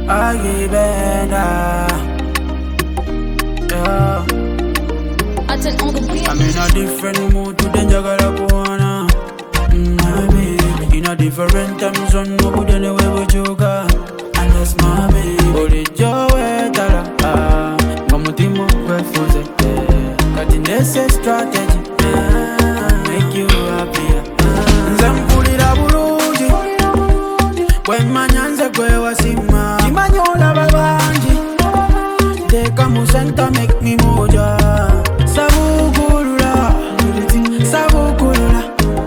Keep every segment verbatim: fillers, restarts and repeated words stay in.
I give it yeah. I'm in a different mood to the Jagala Kuana. My baby, in a different time zone, no good anyway with yoga. And that's my baby. Hold it your way, Tala. Mamutimo, where for the day. Cutting this strategy. Make you happy. Zampulira bulungi Kwemanyanze kwewasima Kimanyola babanji Teka mu center make me moja Sabukulula Sabukulula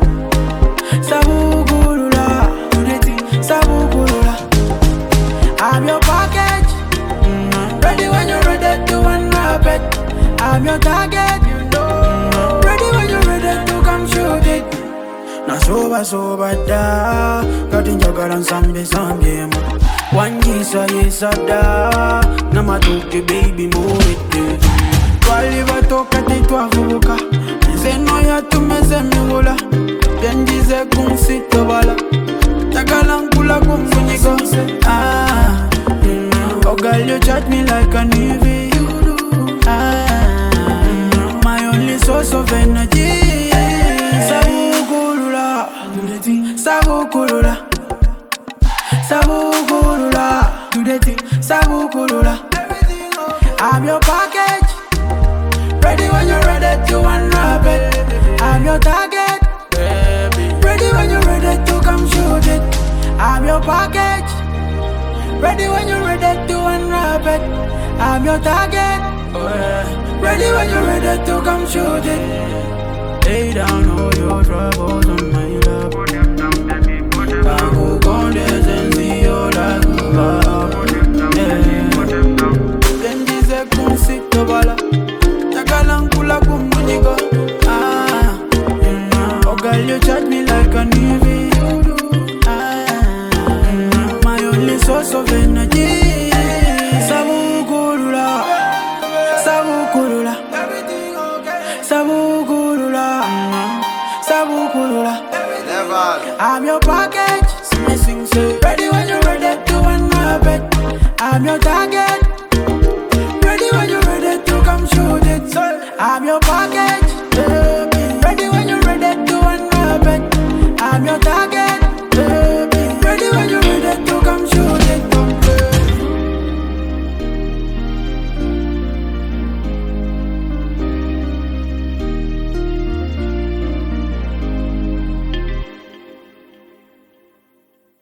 Sabukulula Sabukulula I'm your package mm-hmm. Ready when you're ready to unwrap it. I'm your target, you know. Ready when you're ready to come shoot it. Na soba soba da Kati njagala nsambe sambe mo Wanyisa yisa da Na matuki baby move it Wali batoka titwavubuka Nzeno ya tumeze miwula Byenjize kunsito bala Njagala nkula kumfunyigo Ah Oh girl you charge me like a navy Ah My only source of energy Sabukulula Sabukulula Sabukulula Do the thing Sabukulula I'm your package Ready when you're ready to unwrap it. I'm your target Ready when you're ready to come shoot it. I'm your package Ready when you're ready to unwrap it. I'm your target Ready when you're ready to come shoot it. Lay down all your troubles on my lap. Bago condes and see all that Benjize kunsito bala Njagala nkula kumunyigo Ah Oh girl you charge me like a navy Ah My only source of energy Sabukulula Sabukulula Sabukulula Sabukulula I'm your package Ready when you're ready to unwrap it. I'm your target